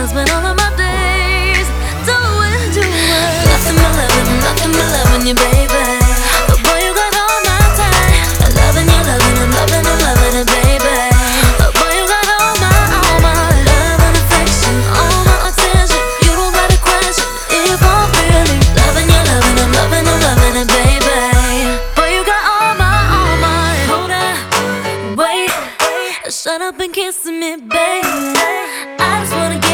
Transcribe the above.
I spend all of my days doing nothing but loving you, baby. But boy, you got all my time. I'm loving you, loving it, baby. But boy, you got all my love and affection, all my attention. You don't gotta question if I'm really loving you, loving it, baby. Boy, you got all my. Hold up, wait, shut up and kiss me, baby. I just wanna get